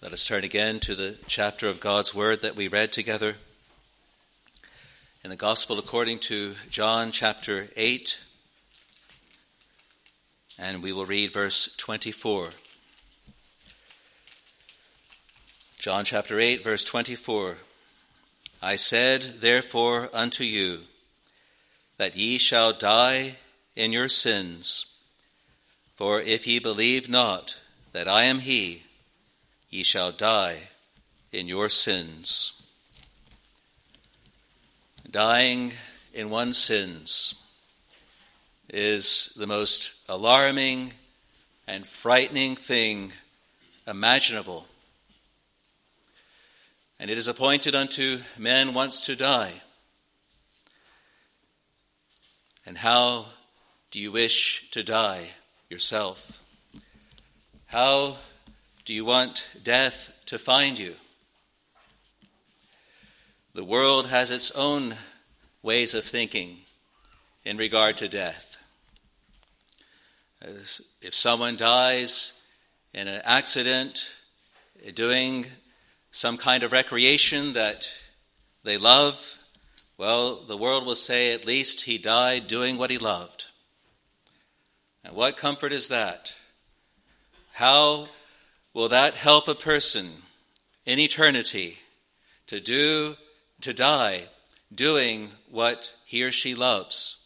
Let us turn again to the chapter of God's Word that we read together. In the Gospel according to John chapter 8, and we will read verse 24. John chapter 8, verse 24. I said, therefore, unto you, that ye shall die in your sins. For if ye believe not that I am he, ye shall die in your sins. Dying in one's sins is the most alarming and frightening thing imaginable. And it is appointed unto men once to die. And how do you wish to die yourself? How do you want death to find you? The world has its own ways of thinking in regard to death. If someone dies in an accident, doing some kind of recreation that they love, well, the world will say at least he died doing what he loved. And what comfort is that? How will that help a person in eternity to die doing what he or she loves?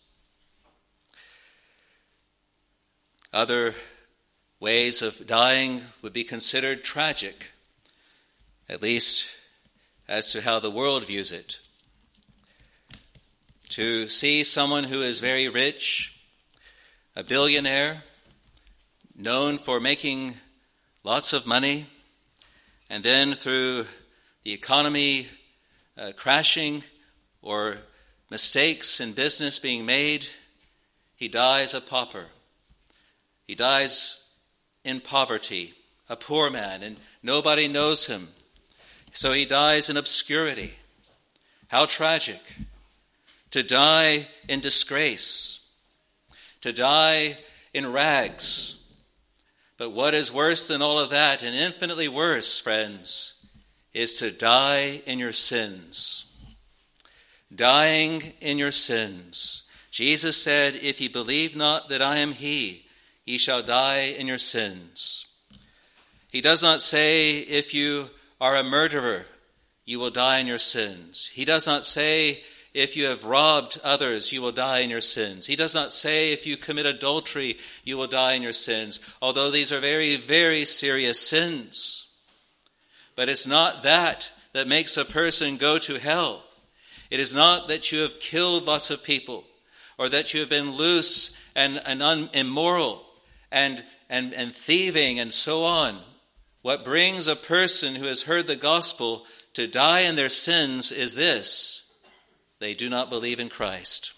Other ways of dying would be considered tragic, at least as to how the world views it. To see someone who is very rich, a billionaire, known for making lots of money, and then through the economy crashing or mistakes in business being made, he dies a pauper. He dies in poverty, a poor man, and nobody knows him. So he dies in obscurity. How tragic. To die in disgrace. To die in rags. But what is worse than all of that, and infinitely worse, friends, is to die in your sins. Dying in your sins. Jesus said, if ye believe not that I am he, ye shall die in your sins. He does not say, if you are a murderer, you will die in your sins. He does not say, if you have robbed others, you will die in your sins. He does not say if you commit adultery, you will die in your sins, although these are very, very serious sins. But it's not that makes a person go to hell. It is not that you have killed lots of people, or that you have been loose and immoral and thieving and so on. What brings a person who has heard the gospel to die in their sins is this: they do not believe in Christ.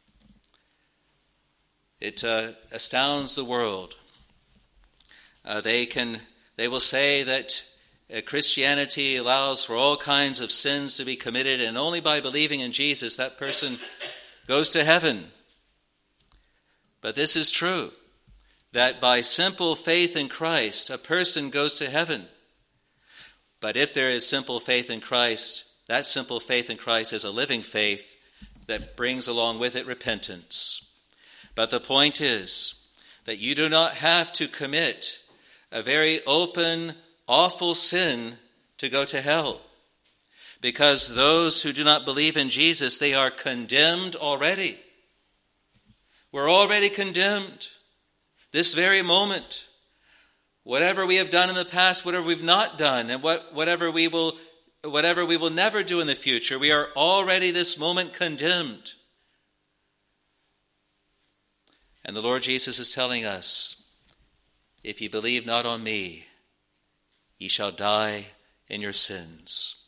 It astounds the world. They will say that Christianity allows for all kinds of sins to be committed, and only by believing in Jesus that person goes to heaven. But this is true, that by simple faith in Christ, a person goes to heaven. But if there is simple faith in Christ, that simple faith in Christ is a living faith that brings along with it repentance. But the point is that you do not have to commit a very open, awful sin to go to hell. Because those who do not believe in Jesus, they are condemned already. We're already condemned. This very moment. Whatever we have done in the past, whatever we've not done, and whatever we will never do in the future, we are already this moment condemned. And the Lord Jesus is telling us, if ye believe not on me, ye shall die in your sins.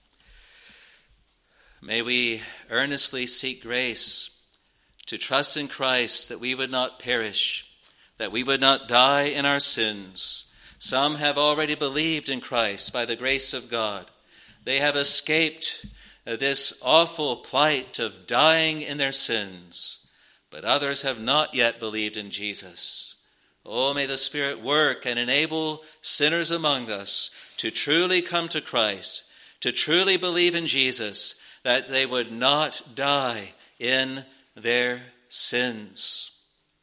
May we earnestly seek grace to trust in Christ, that we would not perish, that we would not die in our sins. Some have already believed in Christ by the grace of God. They have escaped this awful plight of dying in their sins. But others have not yet believed in Jesus. Oh, may the Spirit work and enable sinners among us to truly come to Christ, to truly believe in Jesus, that they would not die in their sins.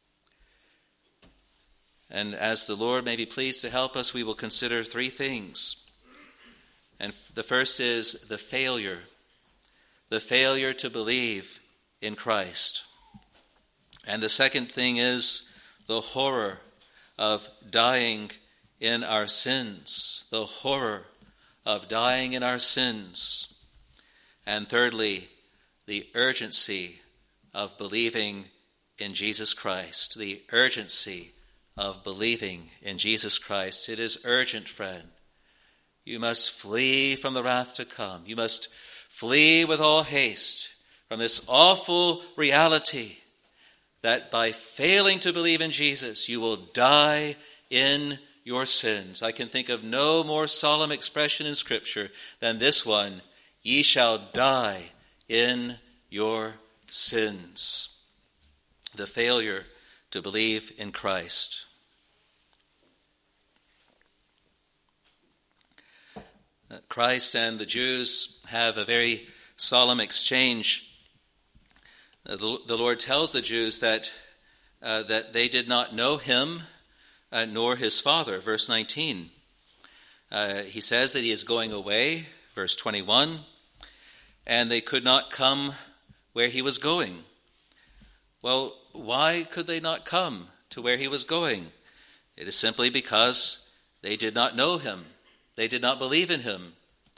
And as the Lord may be pleased to help us, we will consider three things. And the first is the failure to believe in Christ. And the second thing is the horror of dying in our sins, the horror of dying in our sins. And thirdly, the urgency of believing in Jesus Christ, the urgency of believing in Jesus Christ. It is urgent, friend. You must flee from the wrath to come. You must flee with all haste from this awful reality that by failing to believe in Jesus, you will die in your sins. I can think of no more solemn expression in Scripture than this one: ye shall die in your sins. The failure to believe in Christ. Christ and the Jews have a very solemn exchange. The Lord tells the Jews that they did not know him nor his Father. Verse 19. He says that he is going away. Verse 21. And they could not come where he was going. Well, why could they not come to where he was going? It is simply because they did not know him. They did not believe in him.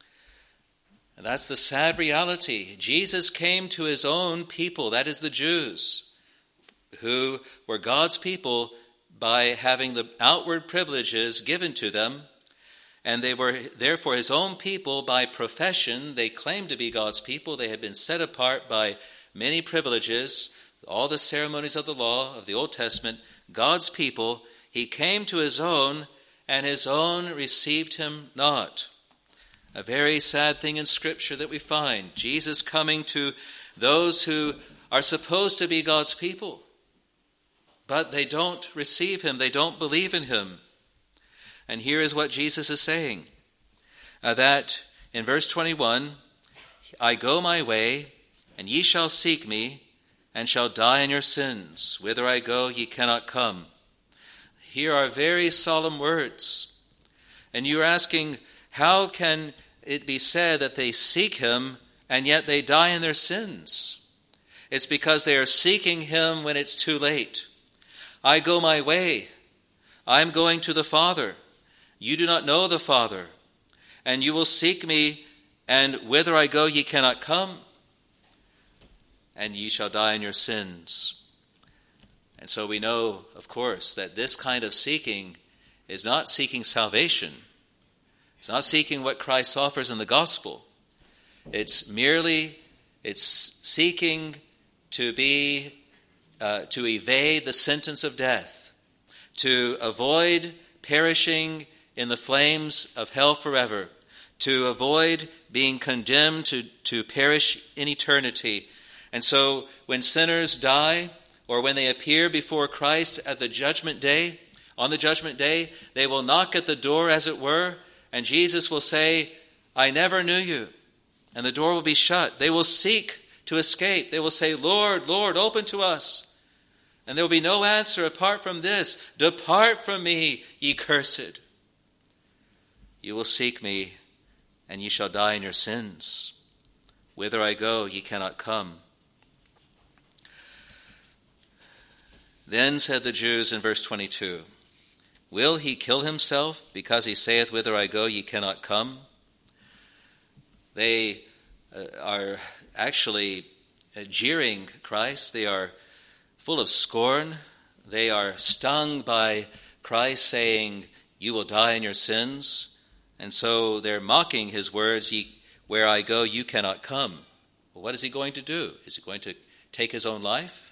And that's the sad reality. Jesus came to his own people, that is the Jews, who were God's people by having the outward privileges given to them, and they were therefore his own people by profession. They claimed to be God's people. They had been set apart by many privileges, all the ceremonies of the law of the Old Testament, God's people. He came to his own, and his own received him not. A very sad thing in Scripture that we find. Jesus coming to those who are supposed to be God's people, but they don't receive him. They don't believe in him. And here is what Jesus is saying. That in verse 21, I go my way, and ye shall seek me, and shall die in your sins. Whither I go, ye cannot come. Here are very solemn words. And you're asking, how can it be said that they seek him and yet they die in their sins? It's because they are seeking him when it's too late. I go my way. I'm going to the Father. You do not know the Father. And you will seek me, and whither I go ye cannot come. And ye shall die in your sins. And so we know, of course, that this kind of seeking is not seeking salvation. It's not seeking what Christ offers in the gospel. It's seeking to evade the sentence of death, to avoid perishing in the flames of hell forever, to avoid being condemned to perish in eternity. And so when sinners die, or when they appear before Christ at the judgment day, on the judgment day, they will knock at the door, as it were, and Jesus will say, I never knew you. And the door will be shut. They will seek to escape. They will say, Lord, Lord, open to us. And there will be no answer apart from this: depart from me, ye cursed. You will seek me, and ye shall die in your sins. Whither I go, ye cannot come. Then said the Jews in verse 22, will he kill himself, because he saith, whither I go, ye cannot come? They are actually jeering Christ. They are full of scorn. They are stung by Christ saying, you will die in your sins. And so they're mocking his words, where I go, you cannot come. Well, what is he going to do? Is he going to take his own life?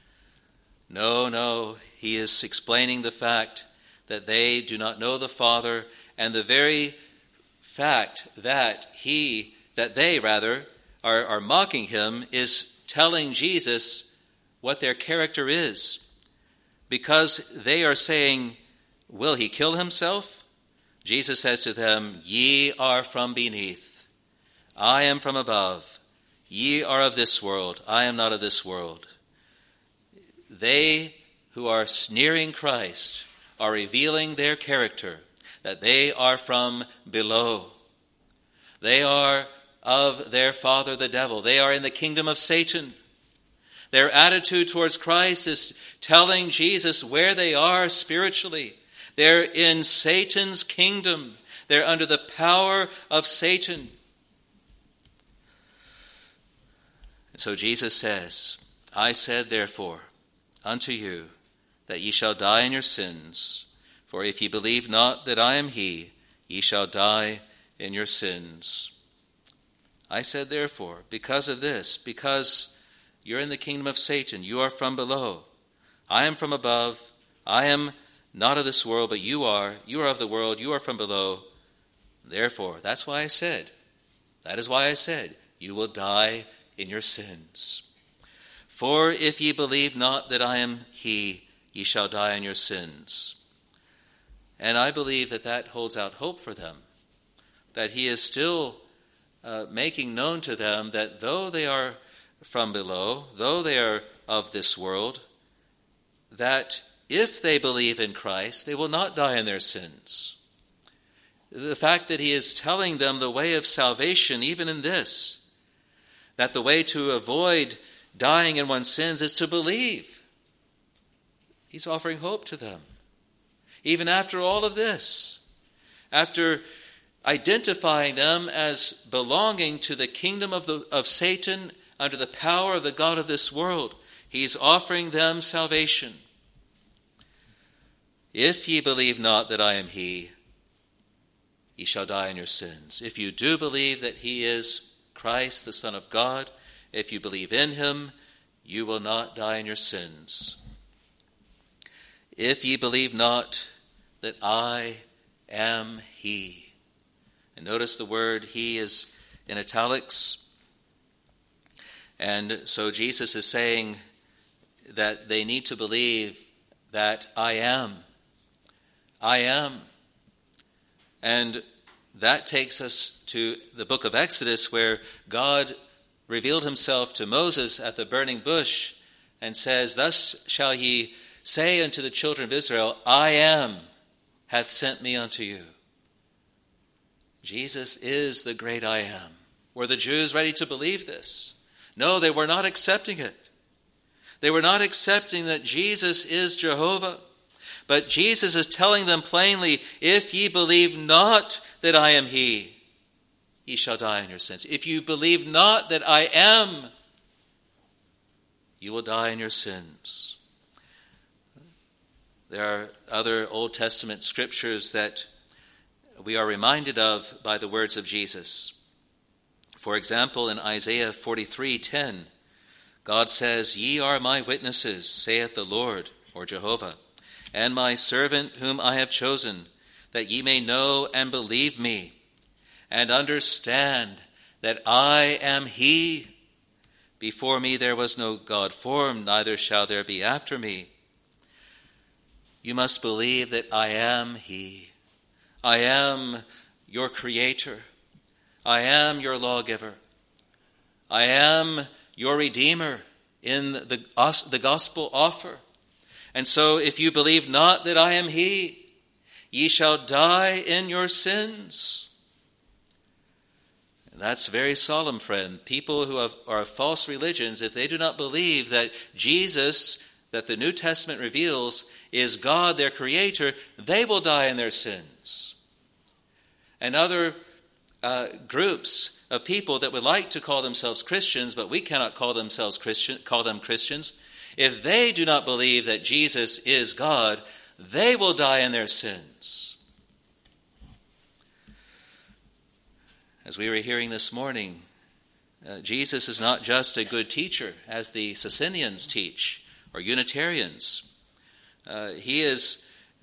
No, he is explaining the fact that they do not know the Father, and the very fact that they are mocking him is telling Jesus what their character is. because they are saying, will he kill himself? Jesus says to them, ye are from beneath, I am from above. Ye are of this world, I am not of this world. They who are sneering Christ are revealing their character, that they are from below. They are of their father the devil. They are in the kingdom of Satan. Their attitude towards Christ is telling Jesus where they are spiritually. They're in Satan's kingdom. They're under the power of Satan. And so Jesus says, I said therefore unto you that ye shall die in your sins. For if ye believe not that I am he, ye shall die in your sins. I said therefore, because of this, because you're in the kingdom of Satan, you are from below. I am from above. I am not of this world, but you are. You are of the world. You are from below. Therefore, that's why I said, that is why I said, you will die in your sins. For if ye believe not that I am he, ye shall die in your sins. And I believe that that holds out hope for them, that he is still making known to them that though they are from below, though they are of this world, that if they believe in Christ, they will not die in their sins. The fact that he is telling them the way of salvation, even in this, that the way to avoid dying in one's sins is to believe. He's offering hope to them. Even after all of this, after identifying them as belonging to the kingdom of Satan under the power of the god of this world, he's offering them salvation. If ye believe not that I am he, ye shall die in your sins. If you do believe that he is Christ, the Son of God, if you believe in him, you will not die in your sins. If ye believe not that I am he. And notice the word he is in italics. And so Jesus is saying that they need to believe that I am. I am. And that takes us to the book of Exodus, where God revealed himself to Moses at the burning bush and says, thus shall ye say unto the children of Israel, I am hath sent me unto you. Jesus is the great I am. Were the Jews ready to believe this? No, they were not accepting it. They were not accepting that Jesus is Jehovah. But Jesus is telling them plainly, if ye believe not that I am he, ye shall die in your sins. If you believe not that I am, you will die in your sins. There are other Old Testament scriptures that we are reminded of by the words of Jesus. For example, in Isaiah 43:10, God says, ye are my witnesses, saith the Lord, or Jehovah, and my servant whom I have chosen, that ye may know and believe me, and understand that I am he. Before me there was no God formed, neither shall there be after me. You must believe that I am he. I am your creator. I am your lawgiver. I am your redeemer in the gospel offer. And so if you believe not that I am he, ye shall die in your sins. And that's very solemn, friend. People who are of false religions, if they do not believe that Jesus, that the New Testament reveals, is God, their creator, they will die in their sins. And other groups of people that would like to call themselves Christians, but we cannot call them Christians, if they do not believe that Jesus is God, they will die in their sins. As we were hearing this morning, Jesus is not just a good teacher, as the Socinians teach, or Unitarians. He is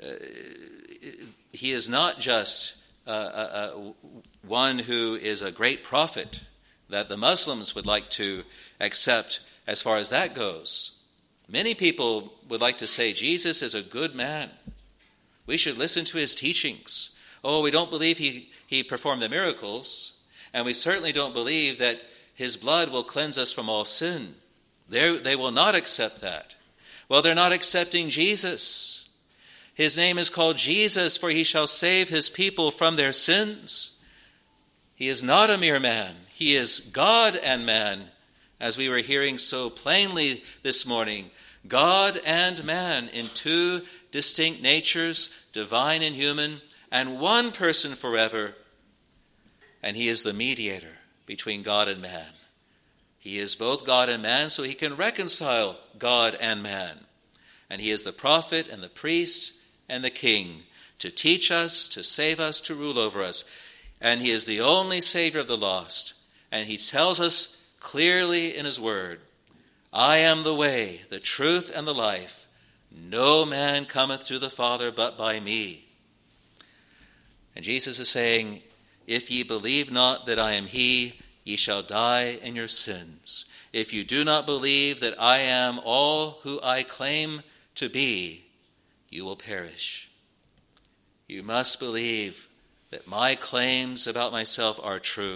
not just one who is a great prophet that the Muslims would like to accept as far as that goes. Many people would like to say Jesus is a good man. We should listen to his teachings. Oh, we don't believe he performed the miracles, and we certainly don't believe that his blood will cleanse us from all sin. They will not accept that. Well, they're not accepting Jesus. His name is called Jesus, for he shall save his people from their sins. He is not a mere man. He is God and man, as we were hearing so plainly this morning. God and man in two distinct natures, divine and human, and one person forever. And he is the mediator between God and man. He is both God and man, so he can reconcile God and man. And he is the prophet and the priest and the king to teach us, to save us, to rule over us. And he is the only Savior of the lost. And he tells us clearly in his word, I am the way, the truth, and the life. No man cometh to the Father but by me. And Jesus is saying, if ye believe not that I am he, ye shall die in your sins. If you do not believe that I am all who I claim to be, you will perish. You must believe that my claims about myself are true.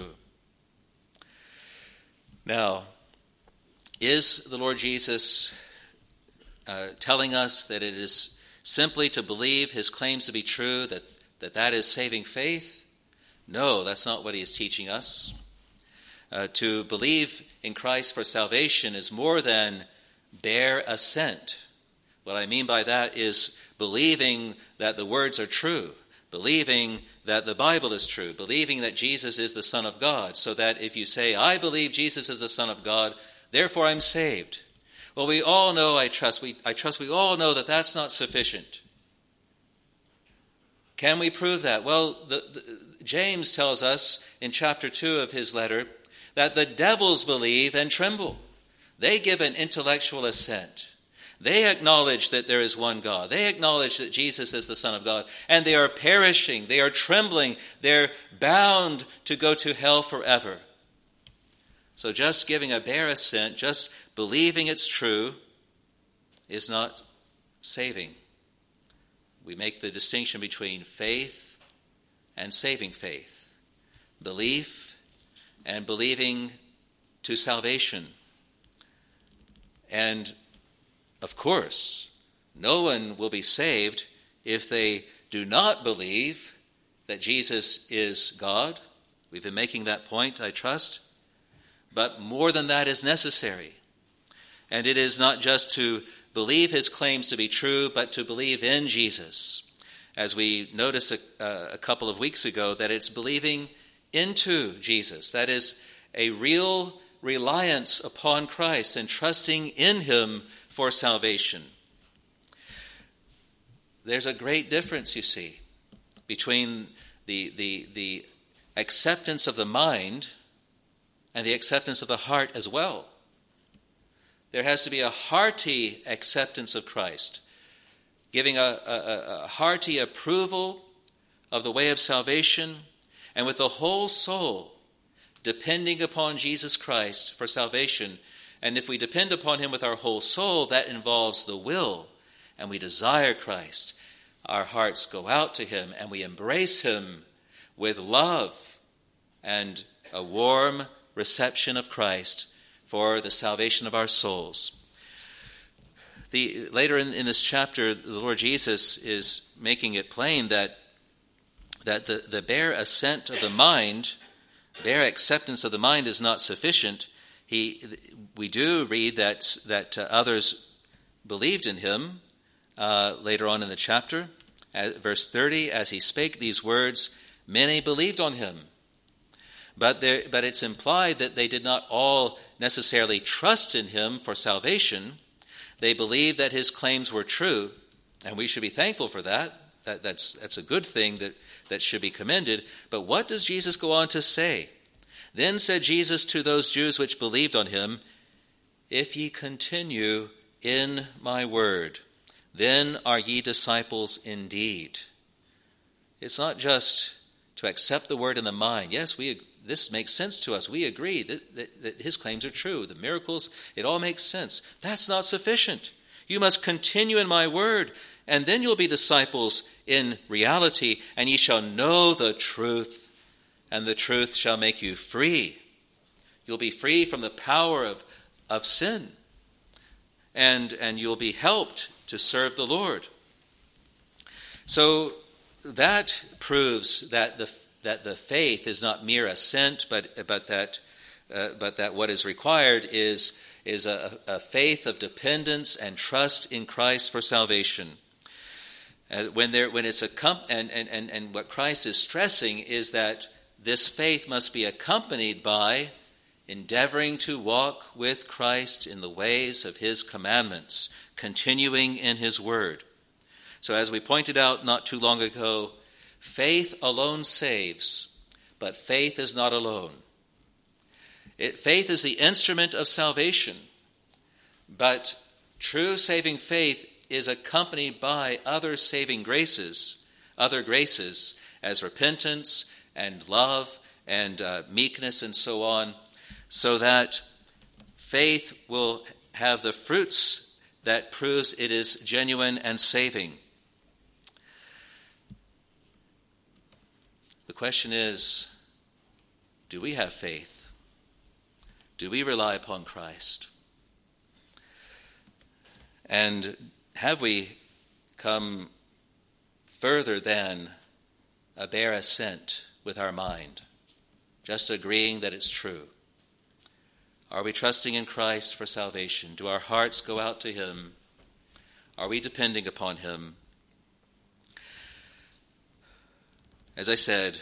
Now, is the Lord Jesus telling us that it is simply to believe his claims to be true, that is saving faith? No, that's not what he is teaching us. To believe in Christ for salvation is more than bare assent. What I mean by that is believing that the words are true, believing that the Bible is true, believing that Jesus is the Son of God, so that if you say, I believe Jesus is the Son of God, therefore I'm saved. Well, we all know, I trust we all know that that's not sufficient. Can we prove that? Well, James tells us in chapter 2 of his letter that the devils believe and tremble. They give an intellectual assent. They acknowledge that there is one God. They acknowledge that Jesus is the Son of God. And they are perishing. They are trembling. They're bound to go to hell forever. So just giving a bare assent, just believing it's true, is not saving. We make the distinction between faith and saving faith. Belief and believing to salvation. And of course, no one will be saved if they do not believe that Jesus is God. We've been making that point, I trust. But more than that is necessary. And it is not just to believe his claims to be true, but to believe in Jesus. As we noticed a couple of weeks ago, that it's believing into Jesus. That is a real reliance upon Christ and trusting in him for salvation. There's a great difference, you see, between the acceptance of the mind and the acceptance of the heart as well. There has to be a hearty acceptance of Christ, giving a hearty approval of the way of salvation, and with the whole soul depending upon Jesus Christ for salvation. And if we depend upon him with our whole soul, that involves the will, and we desire Christ. Our hearts go out to him, and we embrace him with love and a warm reception of Christ for the salvation of our souls. Later in this chapter, the Lord Jesus is making it plain that the bare assent of the mind, bare acceptance of the mind is not sufficient. We do read that others believed in him later on in the chapter. Verse 30, as he spake these words, many believed on him. But it's implied that they did not all necessarily trust in him for salvation. They believed that his claims were true, and we should be thankful for that. That's a good thing that should be commended. But what does Jesus go on to say? Then said Jesus to those Jews which believed on him, if ye continue in my word, then are ye disciples indeed. It's not just to accept the word in the mind. Yes, this makes sense to us. We agree that his claims are true. The miracles, it all makes sense. That's not sufficient. You must continue in my word, and then you'll be disciples in reality, and ye shall know the truth, and the truth shall make you free. You'll be free from the power of sin, and you'll be helped to serve the Lord. So that proves that the faith is not mere assent, but that what is required is a faith of dependence and trust in Christ for salvation. And what Christ is stressing is that this faith must be accompanied by endeavoring to walk with Christ in the ways of his commandments, continuing in his word. So as we pointed out not too long ago, faith alone saves, but faith is not alone. Faith is the instrument of salvation, but true saving faith is accompanied by other saving graces, other graces as repentance and love and meekness and so on, so that faith will have the fruits that proves it is genuine and saving. The question is, do we have faith? Do we rely upon Christ? And have we come further than a bare assent with our mind, just agreeing that it's true? Are we trusting in Christ for salvation? Do our hearts go out to him? Are we depending upon him? As I said,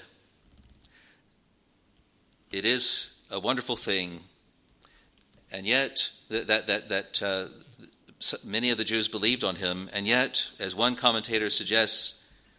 it is a wonderful thing, and yet that many of the Jews believed on him, and yet, as one commentator suggests,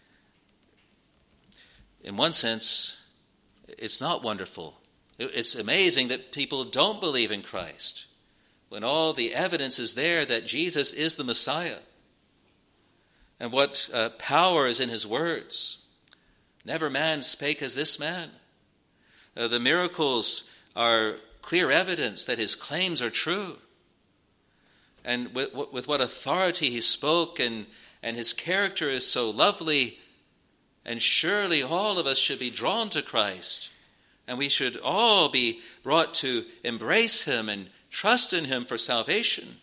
in one sense, it's not wonderful. It's amazing that people don't believe in Christ when all the evidence is there that Jesus is the Messiah. And what power is in his words. Never man spake as this man. The miracles are clear evidence that his claims are true. And with what authority he spoke, and his character is so lovely. And surely all of us should be drawn to Christ. And we should all be brought to embrace him and trust in him for salvation.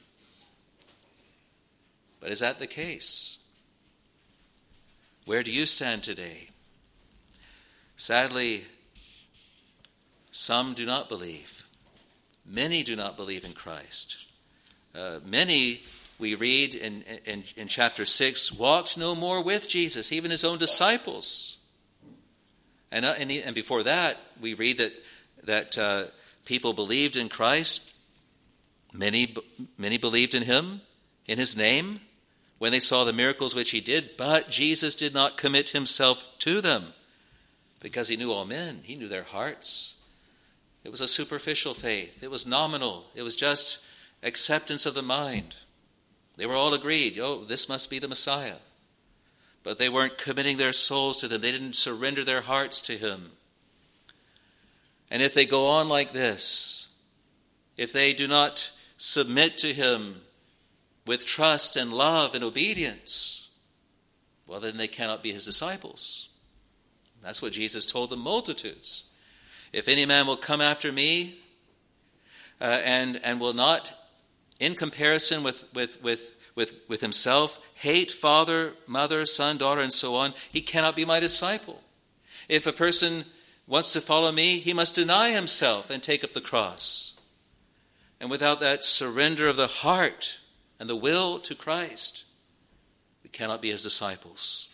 But is that the case? Where do you stand today? Sadly, some do not believe. Many do not believe in Christ. Many, we read in chapter 6, walked no more with Jesus, even his own disciples. And before that, we read that people believed in Christ. Many believed in him, in his name, when they saw the miracles which he did. But Jesus did not commit himself to them, because he knew all men. He knew their hearts. It was a superficial faith. It was nominal. It was just acceptance of the mind. They were all agreed, this must be the Messiah. But they weren't committing their souls to them. They didn't surrender their hearts to him. And if they go on like this, if they do not submit to him with trust and love and obedience, well, then they cannot be his disciples. That's what Jesus told the multitudes. If any man will come after me and will not, in comparison with himself, hate father, mother, son, daughter, and so on, he cannot be my disciple. If a person wants to follow me, he must deny himself and take up the cross. And without that surrender of the heart and the will to Christ, we cannot be his disciples.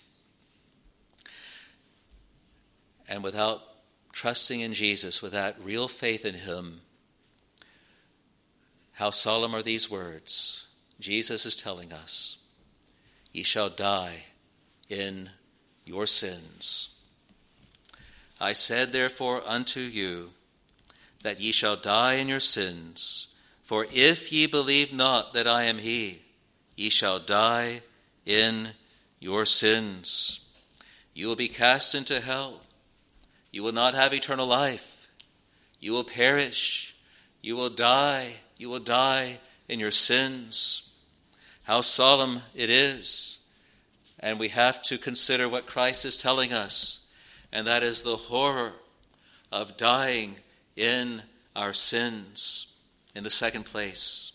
And without trusting in Jesus, without real faith in him, how solemn are these words? Jesus is telling us, ye shall die in your sins. I said therefore unto you, that ye shall die in your sins. For if ye believe not that I am he, ye shall die in your sins. You will be cast into hell. You will not have eternal life. You will perish. You will die. You will die in your sins. How solemn it is. And we have to consider what Christ is telling us, and that is the horror of dying in our sins in the second place.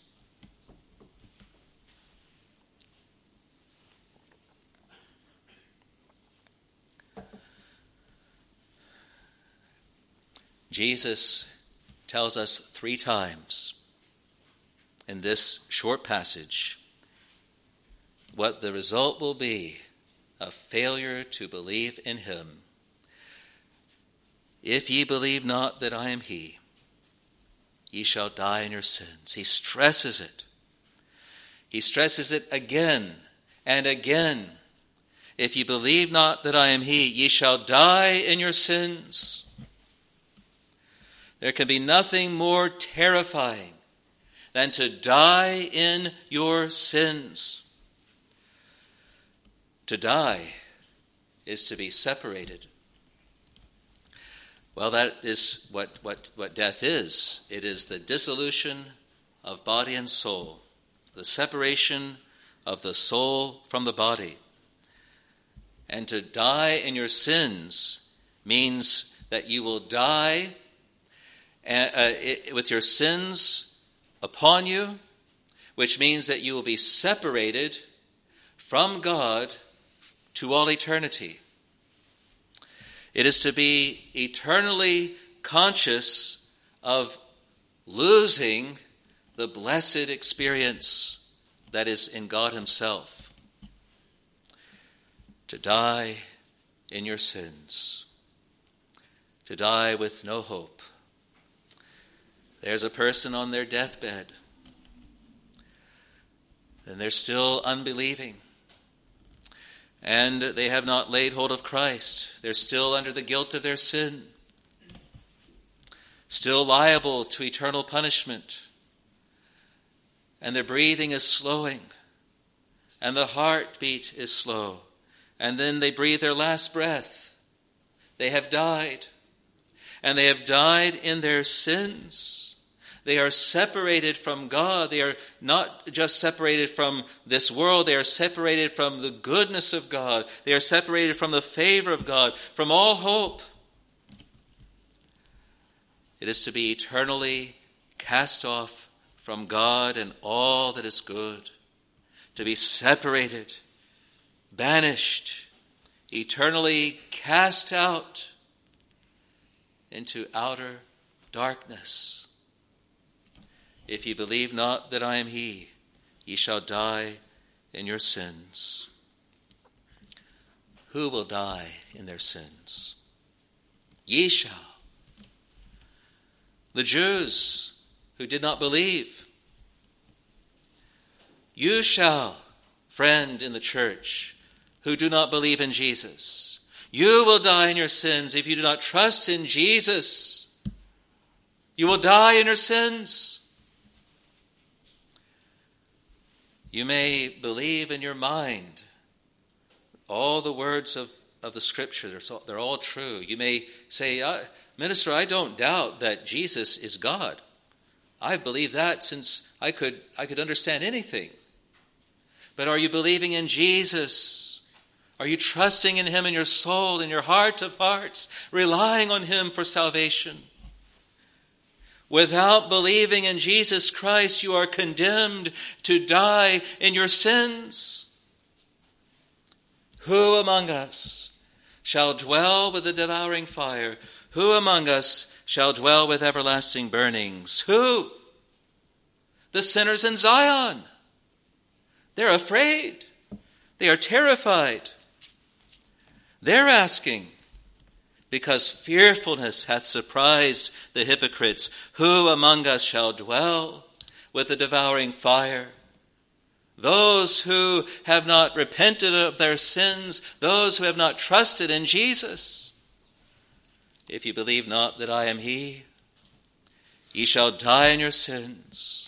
Jesus tells us 3 times in this short passage what the result will be of failure to believe in him. If ye believe not that I am he, ye shall die in your sins. He stresses it. He stresses it again and again. If ye believe not that I am he, ye shall die in your sins. There can be nothing more terrifying than to die in your sins. To die is to be separated. Well, that is what death is. It is the dissolution of body and soul, the separation of the soul from the body. And to die in your sins means that you will die with your sins upon you, which means that you will be separated from God to all eternity. It is to be eternally conscious of losing the blessed experience that is in God himself. To die in your sins. To die with no hope. There's a person on their deathbed, and they're still unbelieving, and they have not laid hold of Christ. They're still under the guilt of their sin, still liable to eternal punishment, and their breathing is slowing, and the heartbeat is slow, and then they breathe their last breath. They have died, and they have died in their sins. They are separated from God. They are not just separated from this world. They are separated from the goodness of God. They are separated from the favor of God, from all hope. It is to be eternally cast off from God and all that is good. To be separated, banished, eternally cast out into outer darkness. If ye believe not that I am he, ye shall die in your sins. Who will die in their sins? Ye shall. The Jews who did not believe. You shall, friend in the church, who do not believe in Jesus. You will die in your sins if you do not trust in Jesus. You will die in your sins. You may believe in your mind all the words of the Scripture. They're all true. You may say, Minister, I don't doubt that Jesus is God. I've believed that since I could understand anything. But are you believing in Jesus? Are you trusting in him in your soul, in your heart of hearts, relying on him for salvation? Without believing in Jesus Christ, you are condemned to die in your sins. Who among us shall dwell with the devouring fire? Who among us shall dwell with everlasting burnings? Who? The sinners in Zion. They're afraid. They are terrified. They're asking, because fearfulness hath surprised the hypocrites. Who among us shall dwell with the devouring fire? Those who have not repented of their sins, those who have not trusted in Jesus. If you believe not that I am he, ye shall die in your sins.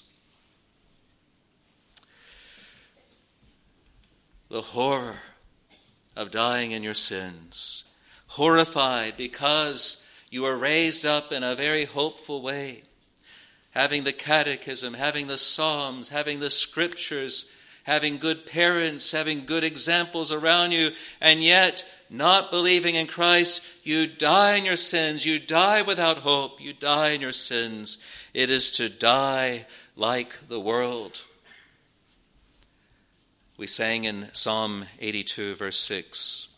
The horror of dying in your sins. Horrified because you are raised up in a very hopeful way. Having the catechism, having the Psalms, having the Scriptures, having good parents, having good examples around you, and yet not believing in Christ, you die in your sins. You die without hope. You die in your sins. It is to die like the world. We sang in Psalm 82, verse 6,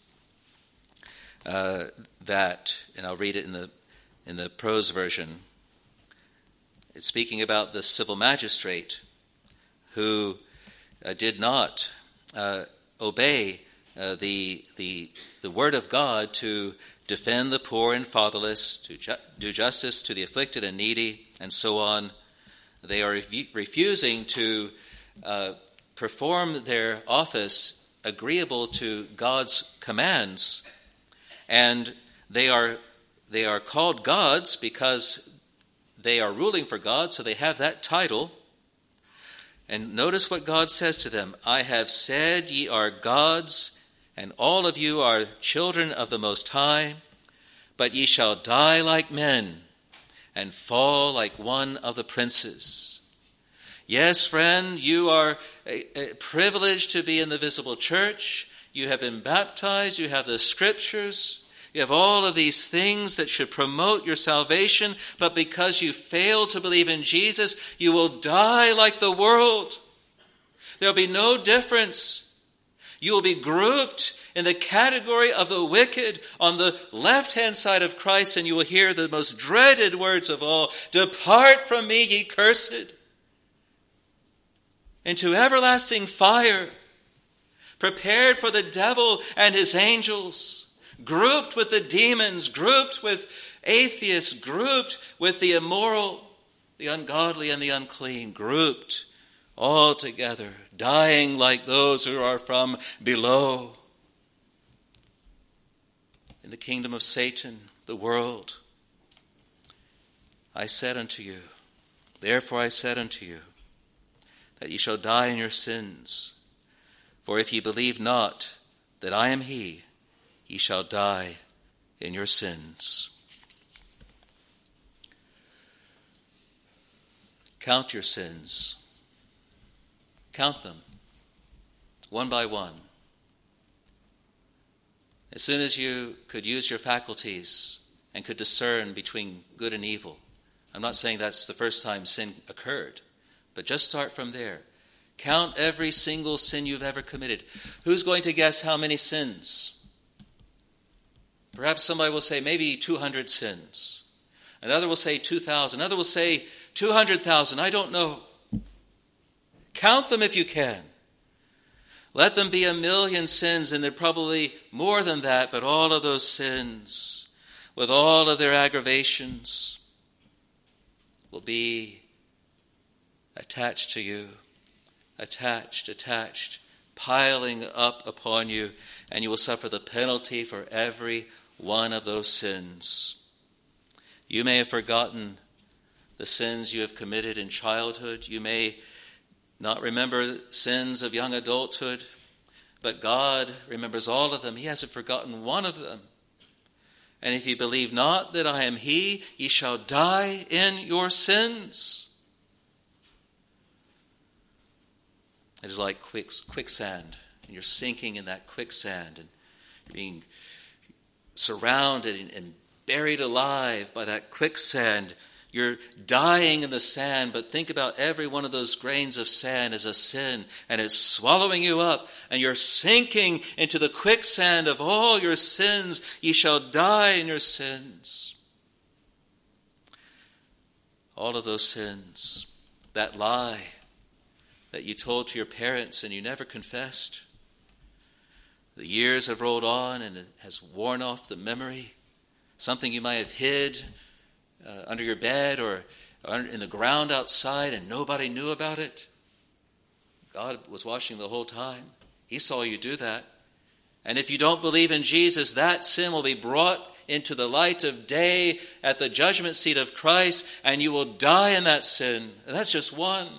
that, and I'll read it in the prose version. It's speaking about the civil magistrate who did not obey the word of God to defend the poor and fatherless, to do justice to the afflicted and needy, and so on. They are refusing to perform their office agreeable to God's commands, and they are called gods because they are ruling for God, so they have that title. And notice what God says to them: I have said ye are gods, and all of you are children of the Most High, but ye shall die like men, and fall like one of the princes. Yes, friend, you are privileged to be in the visible church. You have been baptized. You have the scriptures. You have all of these things that should promote your salvation. But because you fail to believe in Jesus, you will die like the world. There will be no difference. You will be grouped in the category of the wicked on the left-hand side of Christ, and you will hear the most dreaded words of all: Depart from me, ye cursed, into everlasting fire, prepared for the devil and his angels, grouped with the demons, grouped with atheists, grouped with the immoral, the ungodly, and the unclean, grouped all together, dying like those who are from below. In the kingdom of Satan, the world, I said unto you, therefore I said unto you, that ye shall die in your sins. For if ye believe not that I am he, ye shall die in your sins. Count your sins. Count them, one by one. As soon as you could use your faculties and could discern between good and evil. I'm not saying that's the first time sin occurred, but just start from there. Count every single sin you've ever committed. Who's going to guess how many sins? Perhaps somebody will say maybe 200 sins. Another will say 2,000. Another will say 200,000. I don't know. Count them if you can. Let them be 1,000,000 sins, and they're probably more than that, but all of those sins, with all of their aggravations, will be attached to you, attached, piling up upon you, and you will suffer the penalty for every one of those sins. You may have forgotten the sins you have committed in childhood. You may not remember sins of young adulthood, but God remembers all of them. He hasn't forgotten one of them. And if ye believe not that I am he, ye shall die in your sins. It is like quicksand, and you're sinking in that quicksand and being surrounded and buried alive by that quicksand. You're dying in the sand, but think about every one of those grains of sand as a sin, and it's swallowing you up, and you're sinking into the quicksand of all your sins. Ye shall die in your sins. All of those sins, that lie that you told to your parents and you never confessed. The years have rolled on and it has worn off the memory. Something you might have hid under your bed or in the ground outside and nobody knew about it. God was watching the whole time. He saw you do that. And if you don't believe in Jesus, that sin will be brought into the light of day at the judgment seat of Christ, and you will die in that sin. And that's just one.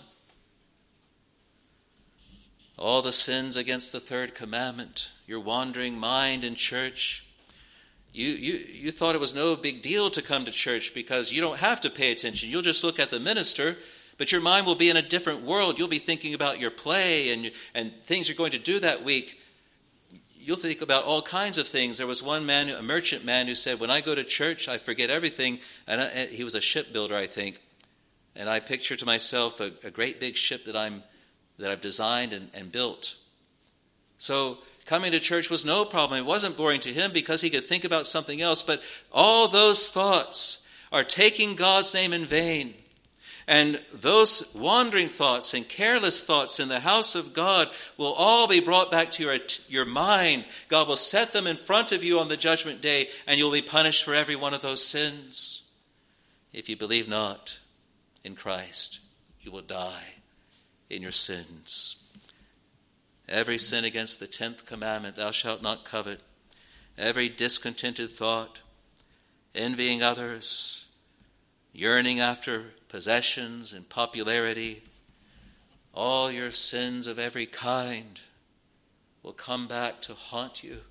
All the sins against the third commandment, your wandering mind in church. You thought it was no big deal to come to church because you don't have to pay attention. You'll just look at the minister, But your mind will be in a different world. You'll be thinking about your play and things you're going to do that week. You'll think about all kinds of things. There was one man, a merchant man, who said, when I go to church, I forget everything. And he was a shipbuilder, I think. And I picture to myself a great big ship that I've designed and built. So coming to church was no problem. It wasn't boring to him because he could think about something else. But all those thoughts are taking God's name in vain. And those wandering thoughts and careless thoughts in the house of God will all be brought back to your mind. God will set them in front of you on the judgment day, and you'll be punished for every one of those sins. If you believe not in Christ, you will die in your sins. Every sin against the 10th commandment, thou shalt not covet. Every discontented thought, envying others, yearning after possessions and popularity, all your sins of every kind will come back to haunt you.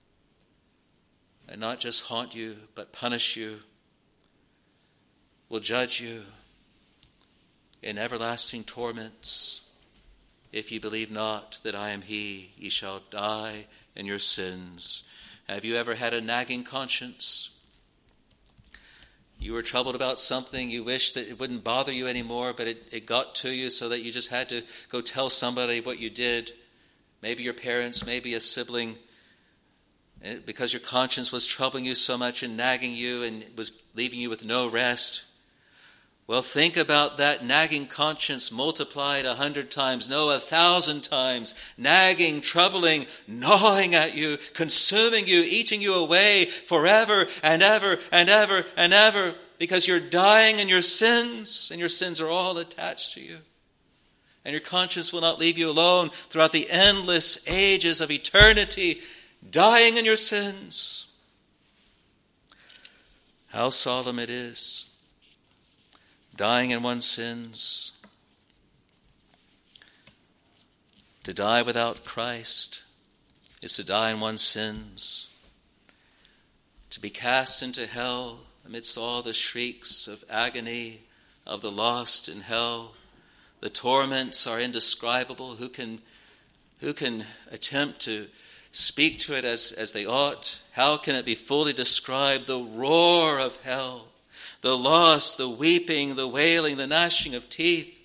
And not just haunt you, but punish you, will judge you in everlasting torments. If ye believe not that I am he, ye shall die in your sins. Have you ever had a nagging conscience? You were troubled about something, you wished that it wouldn't bother you anymore, but it got to you so that you just had to go tell somebody what you did. Maybe your parents, maybe a sibling, because your conscience was troubling you so much and nagging you and was leaving you with no rest. Well, think about that nagging conscience multiplied 100 times, no, 1,000 times, nagging, troubling, gnawing at you, consuming you, eating you away forever and ever and ever and ever, because you're dying in your sins, and your sins are all attached to you. And your conscience will not leave you alone throughout the endless ages of eternity, dying in your sins. How solemn it is. Dying in one's sins. To die without Christ is to die in one's sins. To be cast into hell amidst all the shrieks of agony of the lost in hell. The torments are indescribable. Who can attempt to speak to it as they ought? How can it be fully described? The roar of hell. The loss, the weeping, the wailing, the gnashing of teeth.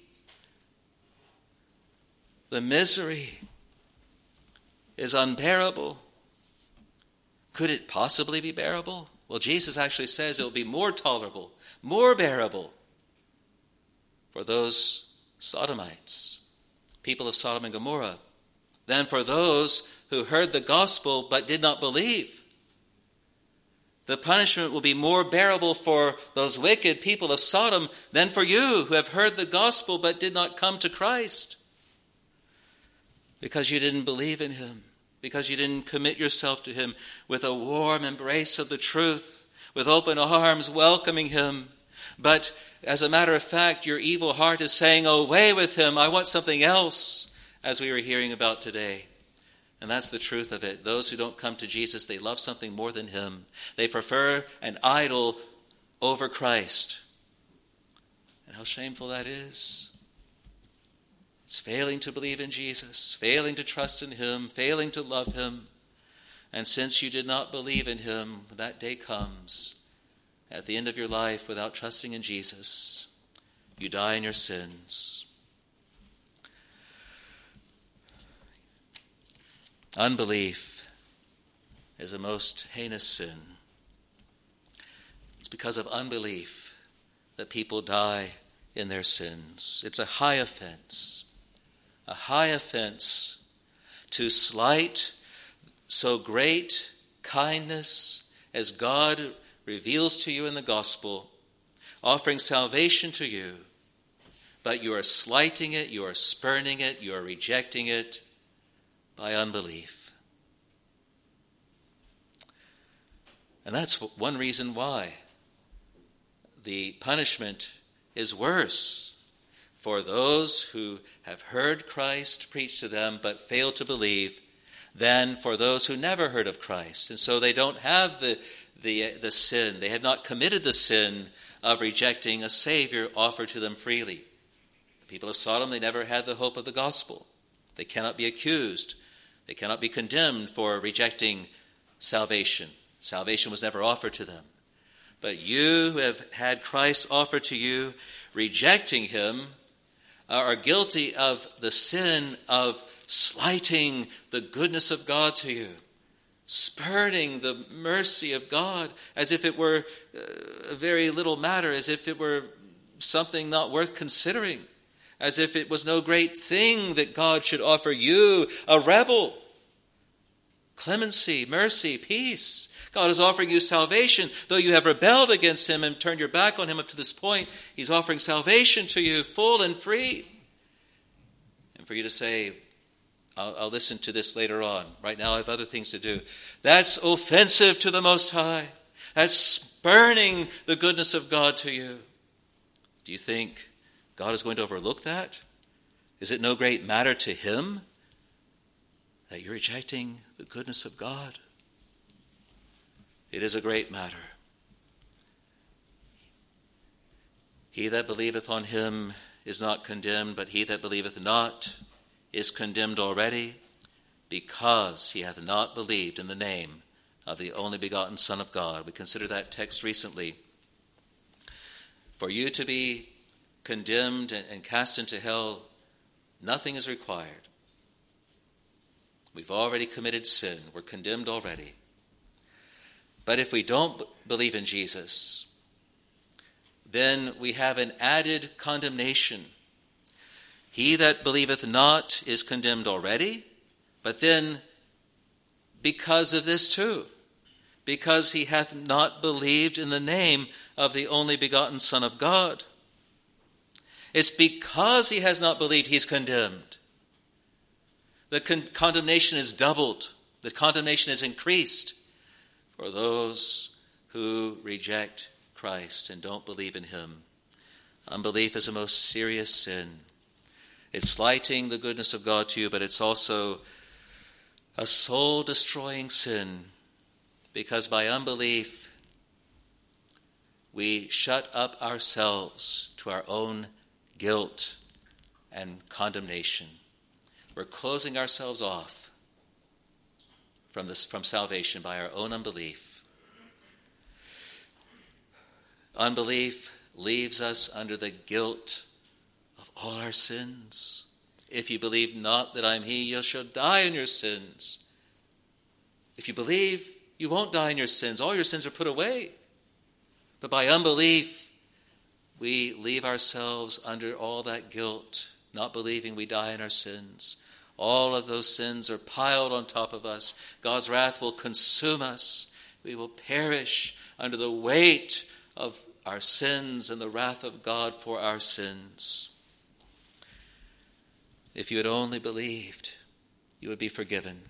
The misery is unbearable. Could it possibly be bearable? Well, Jesus actually says it will be more tolerable, more bearable for those Sodomites, people of Sodom and Gomorrah, than for those who heard the gospel but did not believe. The punishment will be more bearable for those wicked people of Sodom than for you who have heard the gospel but did not come to Christ. Because you didn't believe in him. Because you didn't commit yourself to him with a warm embrace of the truth, with open arms welcoming him. But as a matter of fact, your evil heart is saying, away with him, I want something else, as we were hearing about today. And that's the truth of it. Those who don't come to Jesus, they love something more than him. They prefer an idol over Christ. And how shameful that is. It's failing to believe in Jesus, failing to trust in him, failing to love him. And since you did not believe in him, that day comes. At the end of your life, without trusting in Jesus, you die in your sins. Unbelief is a most heinous sin. It's because of unbelief that people die in their sins. It's a high offense to slight so great kindness as God reveals to you in the gospel, offering salvation to you, but you are slighting it, you are spurning it, you are rejecting it, by unbelief. And that's one reason why the punishment is worse for those who have heard Christ preach to them but fail to believe than for those who never heard of Christ. And so they don't have the sin. They have not committed the sin of rejecting a Savior offered to them freely. people of Sodom, they never had the hope of the gospel. They cannot be accused. They cannot be condemned for rejecting salvation. Salvation was never offered to them. But you who have had Christ offered to you, rejecting him, are guilty of the sin of slighting the goodness of God to you, spurning the mercy of God as if it were a very little matter, as if it were something not worth considering, as if it was no great thing that God should offer you, a rebel, clemency, mercy, peace. God is offering you salvation. Though you have rebelled against him and turned your back on him up to this point, he's offering salvation to you, full and free. And for you to say, I'll listen to this later on. Right now I have other things to do. That's offensive to the Most High. That's spurning the goodness of God to you. Do you think God is going to overlook that? Is it no great matter to him that you're rejecting the goodness of God? It is a great matter. He that believeth on him is not condemned, but he that believeth not is condemned already, because he hath not believed in the name of the only begotten Son of God. We considered that text recently. For you to be condemned and cast into hell, nothing is required. We've already committed sin. We're condemned already. But if we don't believe in Jesus, then we have an added condemnation. He that believeth not is condemned already, but then because of this too, because he hath not believed in the name of the only begotten Son of God. It's because he has not believed he's condemned. The condemnation is doubled. The condemnation is increased for those who reject Christ and don't believe in him. Unbelief is a most serious sin. It's slighting the goodness of God to you, but it's also a soul-destroying sin, because by unbelief we shut up ourselves to our own guilt and condemnation. We're closing ourselves off from salvation by our own unbelief. Unbelief leaves us under the guilt of all our sins. If you believe not that I am he, you shall die in your sins. If you believe, you won't die in your sins. All your sins are put away. But by unbelief, we leave ourselves under all that guilt. Not believing, we die in our sins. All of those sins are piled on top of us. God's wrath will consume us. We will perish under the weight of our sins and the wrath of God for our sins. If you had only believed, you would be forgiven.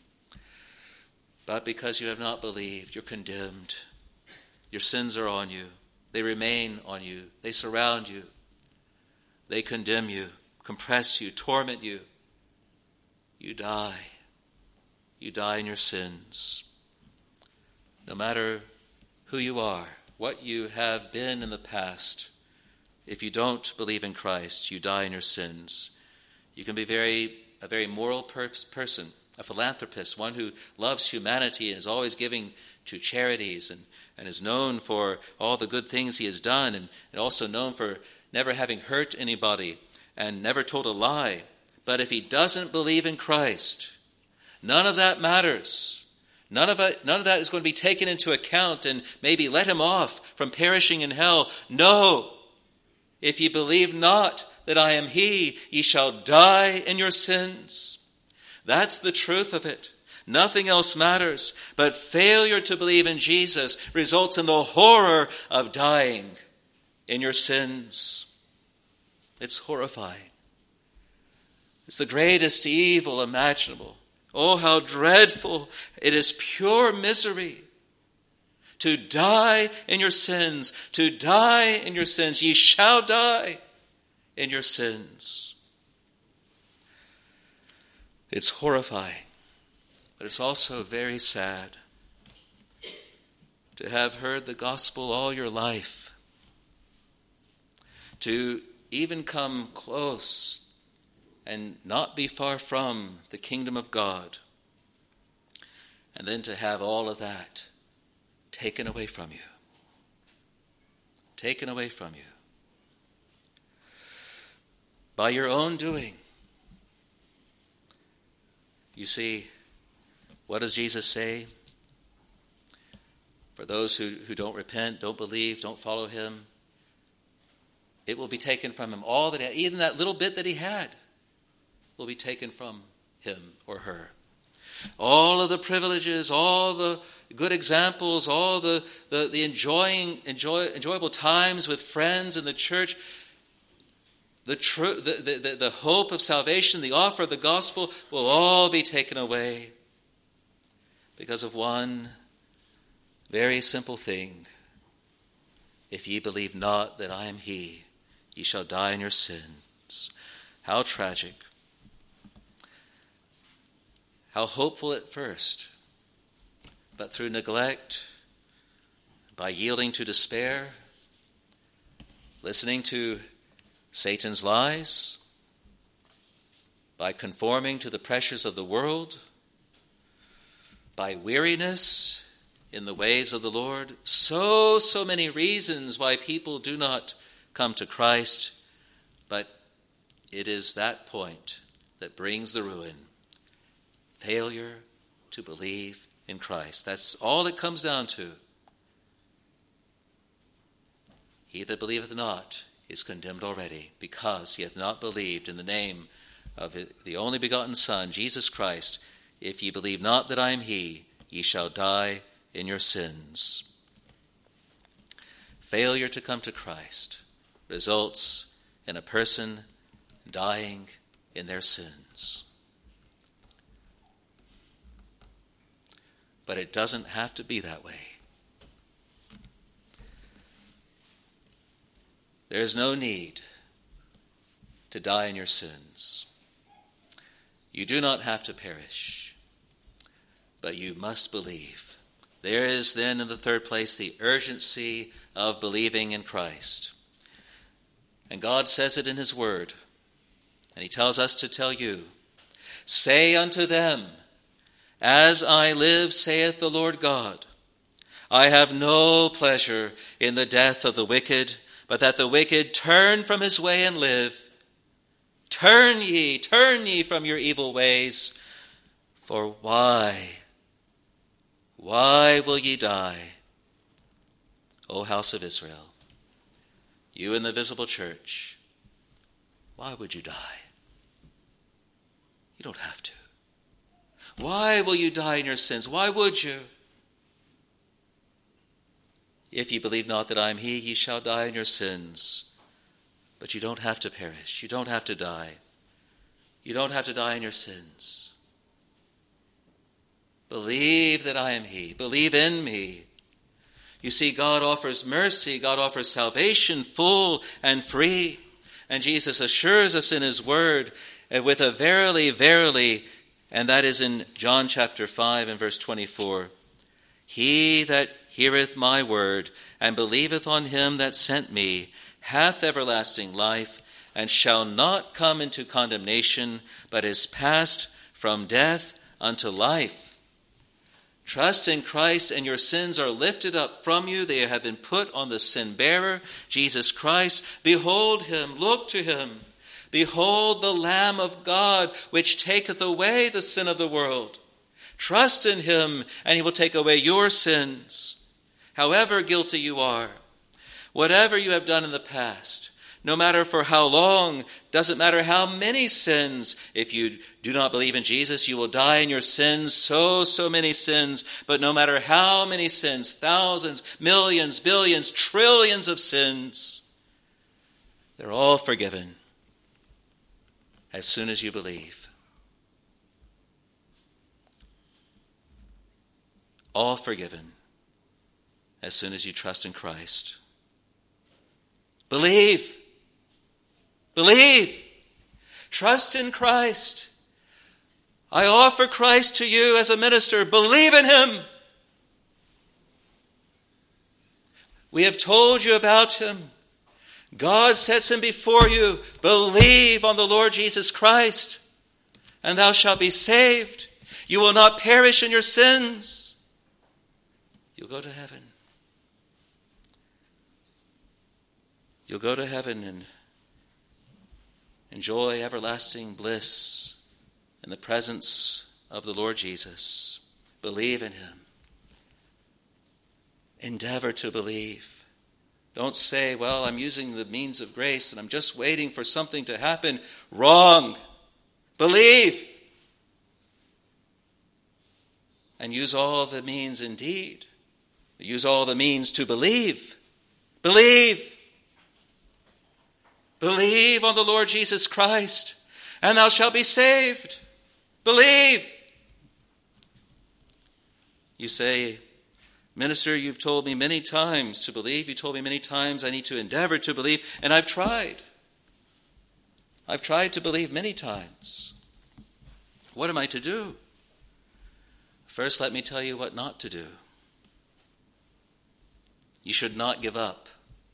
But because you have not believed, you're condemned. Your sins are on you. They remain on you. They surround you. They condemn you, compress you, torment you. You die. You die in your sins. No matter who you are, what you have been in the past, if you don't believe in Christ, you die in your sins. You can be a very moral person, a philanthropist, one who loves humanity and is always giving to charities and is known for all the good things he has done, and also known for never having hurt anybody and never told a lie. But if he doesn't believe in Christ, none of that matters. None of that is going to be taken into account and maybe let him off from perishing in hell. No. If ye believe not that I am he, ye shall die in your sins. That's the truth of it. Nothing else matters. But failure to believe in Jesus results in the horror of dying in your sins. It's horrifying. It's the greatest evil imaginable. Oh, how dreadful. It is pure misery. To die in your sins. To die in your sins. Ye shall die in your sins. It's horrifying. But it's also very sad to have heard the gospel all your life. To even come close and not be far from the kingdom of God. And then to have all of that taken away from you. Taken away from you. By your own doing. You see, what does Jesus say? For those who don't repent, don't believe, don't follow him, it will be taken from him. All that, even that little bit that he had, will be taken from him or her. All of the privileges, all the good examples, all the enjoyable times with friends in the church, the hope of salvation, the offer of the gospel will all be taken away because of one very simple thing. If ye believe not that I am he, ye shall die in your sins. How tragic. How hopeful at first, but through neglect, by yielding to despair, listening to Satan's lies, by conforming to the pressures of the world, by weariness in the ways of the Lord. So many reasons why people do not come to Christ, but it is that point that brings the ruin. Failure to believe in Christ. That's all it comes down to. He that believeth not is condemned already, because he hath not believed in the name of the only begotten Son, Jesus Christ. If ye believe not that I am he, ye shall die in your sins. Failure to come to Christ results in a person dying in their sins. But it doesn't have to be that way. There is no need to die in your sins. You do not have to perish, but you must believe. There is then, in the third place, the urgency of believing in Christ. And God says it in his word, and he tells us to tell you, say unto them, as I live, saith the Lord God, I have no pleasure in the death of the wicked, but that the wicked turn from his way and live. Turn ye from your evil ways. For why will ye die, O house of Israel? You in the visible church, why would you die? You don't have to. Why will you die in your sins? Why would you? If ye believe not that I am he, ye shall die in your sins. But you don't have to perish. You don't have to die. You don't have to die in your sins. Believe that I am he. Believe in me. You see, God offers mercy. God offers salvation full and free. And Jesus assures us in his word with a verily, verily, and that is in John chapter 5 and verse 24. He that heareth my word and believeth on him that sent me hath everlasting life, and shall not come into condemnation, but is passed from death unto life. Trust in Christ, and your sins are lifted up from you. They have been put on the sin bearer, Jesus Christ. Behold him, look to him. Behold the Lamb of God, which taketh away the sin of the world. Trust in him, and he will take away your sins. However guilty you are, whatever you have done in the past, no matter for how long, doesn't matter how many sins. If you do not believe in Jesus, you will die in your sins, so many sins. But no matter how many sins, thousands, millions, billions, trillions of sins, they're all forgiven as soon as you believe. All forgiven as soon as you trust in Christ. Believe. Believe. Trust in Christ. I offer Christ to you as a minister. Believe in him. We have told you about him. God sets him before you. Believe on the Lord Jesus Christ, and thou shalt be saved. You will not perish in your sins. You'll go to heaven. You'll go to heaven and enjoy everlasting bliss in the presence of the Lord Jesus. Believe in him. Endeavor to believe. Don't say, well, I'm using the means of grace and I'm just waiting for something to happen. Wrong. Believe. And use all the means indeed. Use all the means to believe. Believe. Believe on the Lord Jesus Christ, and thou shalt be saved. Believe. You say, minister, you've told me many times to believe. You told me many times I need to endeavor to believe, and I've tried. I've tried to believe many times. What am I to do? First, let me tell you what not to do. You should not give up.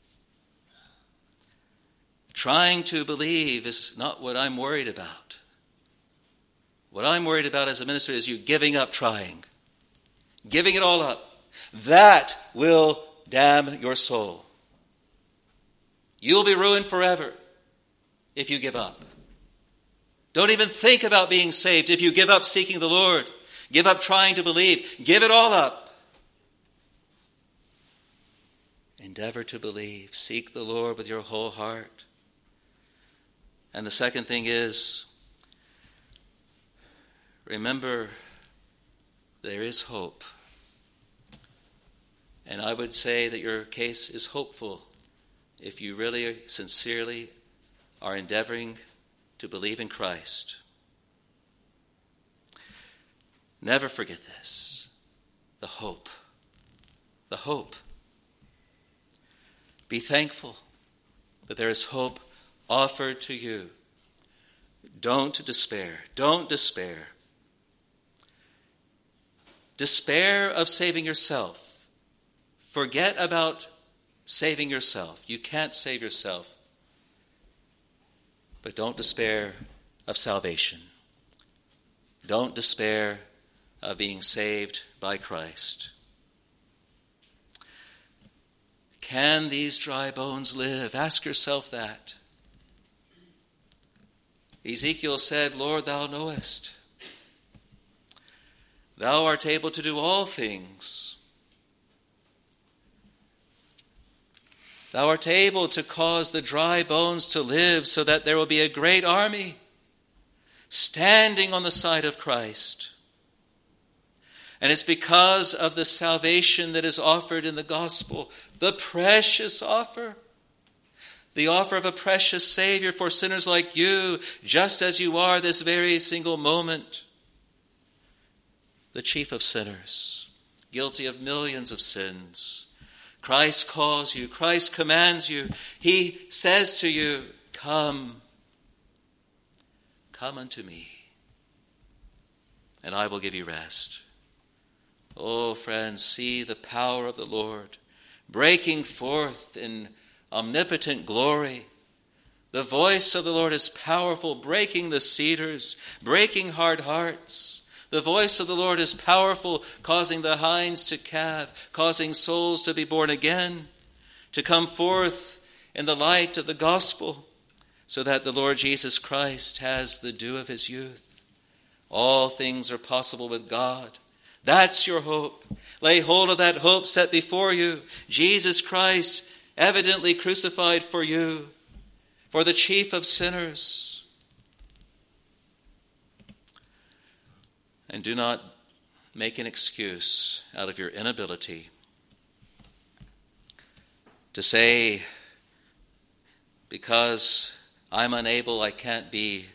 Trying to believe is not what I'm worried about. What I'm worried about as a minister is you giving up trying. Giving it all up. That will damn your soul. You'll be ruined forever if you give up. Don't even think about being saved if you give up seeking the Lord. Give up trying to believe. Give it all up. Endeavor to believe. Seek the Lord with your whole heart. And the second thing is, remember, there is hope. And I would say that your case is hopeful if you really sincerely are endeavoring to believe in Christ. Never forget this. The hope. The hope. Be thankful that there is hope offered to you. Don't despair. Don't despair. Despair of saving yourself. Forget about saving yourself. You can't save yourself. But don't despair of salvation. Don't despair of being saved by Christ. Can these dry bones live? Ask yourself that. Ezekiel said, Lord, thou knowest. Thou art able to do all things. Thou art able to cause the dry bones to live so that there will be a great army standing on the side of Christ. And it's because of the salvation that is offered in the gospel, the precious offer, the offer of a precious Savior for sinners like you, just as you are this very single moment. The chief of sinners, guilty of millions of sins. Christ calls you. Christ commands you. He says to you, come. Come unto me, and I will give you rest. Oh, friends, see the power of the Lord breaking forth in omnipotent glory. The voice of the Lord is powerful, breaking the cedars, breaking hard hearts. The voice of the Lord is powerful, causing the hinds to calve, causing souls to be born again, to come forth in the light of the gospel, so that the Lord Jesus Christ has the dew of his youth. All things are possible with God. That's your hope. Lay hold of that hope set before you. Jesus Christ, evidently crucified for you, for the chief of sinners. And do not make an excuse out of your inability to say, because I'm unable, I can't be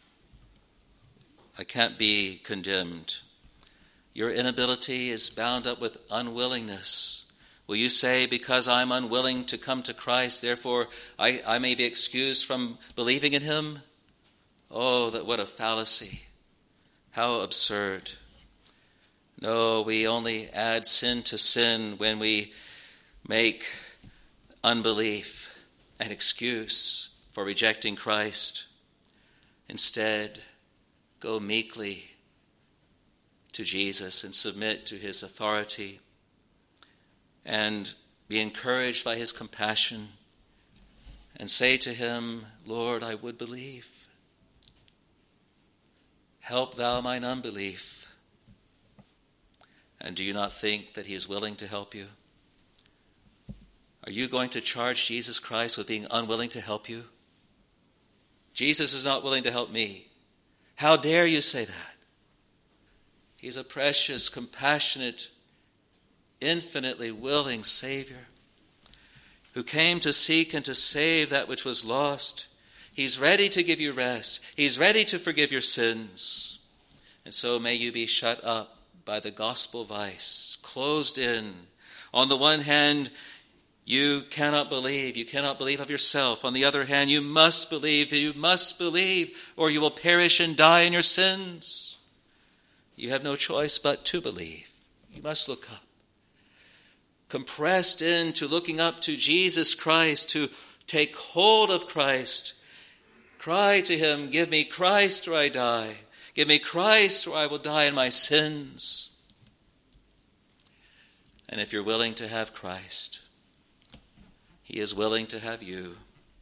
condemned. Your inability is bound up with unwillingness. Will you say, because I'm unwilling to come to Christ, therefore I may be excused from believing in him? Oh, what a fallacy. How absurd. No, we only add sin to sin when we make unbelief an excuse for rejecting Christ. Instead, go meekly to Jesus and submit to his authority and be encouraged by his compassion and say to him, Lord, I would believe. Help thou mine unbelief. And do you not think that he is willing to help you? Are you going to charge Jesus Christ with being unwilling to help you? Jesus is not willing to help me. How dare you say that? He's a precious, compassionate, infinitely willing Savior who came to seek and to save that which was lost. He's ready to give you rest. He's ready to forgive your sins. And so may you be shut up by the gospel vice, closed in. On the one hand, you cannot believe. You cannot believe of yourself. On the other hand, you must believe, or you will perish and die in your sins. You have no choice but to believe. You must look up. Compressed into looking up to Jesus Christ, to take hold of Christ. Cry to him, give me Christ or I die. Give me Christ or I will die in my sins. And if you're willing to have Christ, he is willing to have you.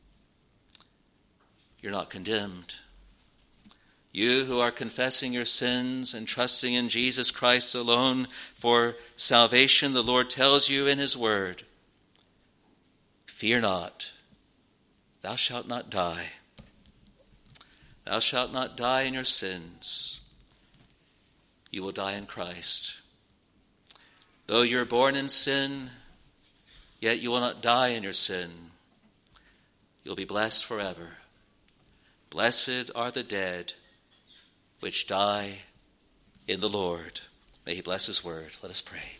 You're not condemned. You who are confessing your sins and trusting in Jesus Christ alone for salvation, the Lord tells you in his word, fear not, thou shalt not die. Thou shalt not die in your sins. You will die in Christ. Though you're born in sin, yet you will not die in your sin. You'll be blessed forever. Blessed are the dead which die in the Lord. May he bless his word. Let us pray.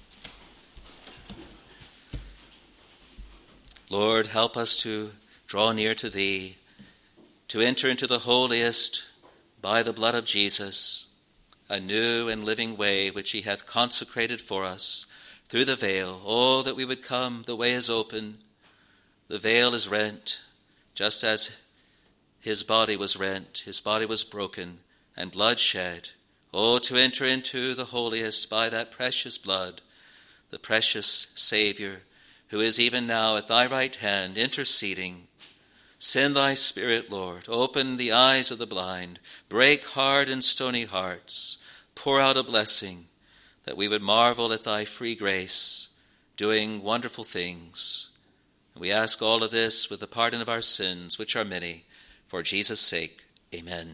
Lord, help us to draw near to thee, to enter into the holiest by the blood of Jesus, a new and living way which he hath consecrated for us through the veil. Oh, that we would come. The way is open. The veil is rent, just as his body was rent, his body was broken, and blood shed. Oh, to enter into the holiest by that precious blood, the precious Savior, who is even now at thy right hand interceding. Send thy Spirit, Lord. Open the eyes of the blind. Break hard and stony hearts. Pour out a blessing, that we would marvel at thy free grace, doing wonderful things. And we ask all of this with the pardon of our sins, which are many, for Jesus' sake. Amen.